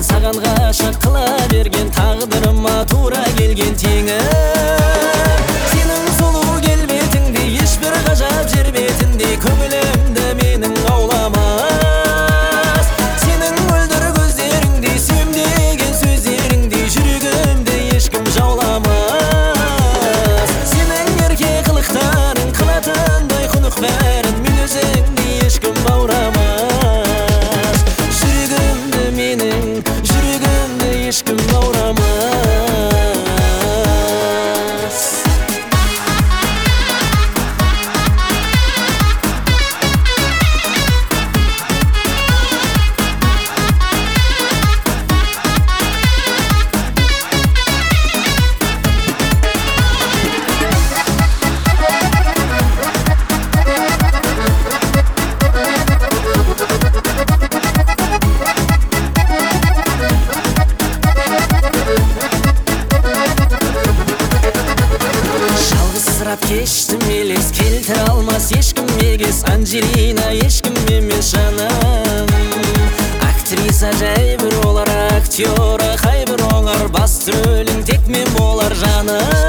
саған ғашық қыла берген, тағдырыма тура келген теңі. Сенің сұлу келбетіңде, ешбір ғажап жер бетінде көңілімді менің ауламас. Сенің мөлдір көздеріңде, сүйем деген сөздеріңде жүрегімді ешкім жауламас. Сенің ерке қылықтарың қылатындай құнық бәрін мен өзіңді ешкім баурамас. Жүрегімді менің, жүрегімді ешкім баурамас. Кештім елес, келтір алмас ешкім егес. Анжелина ешкім емес жаным. Актриса жай бір олар, актера қай бір оңар. Басты рөлің тек мен болар жаным.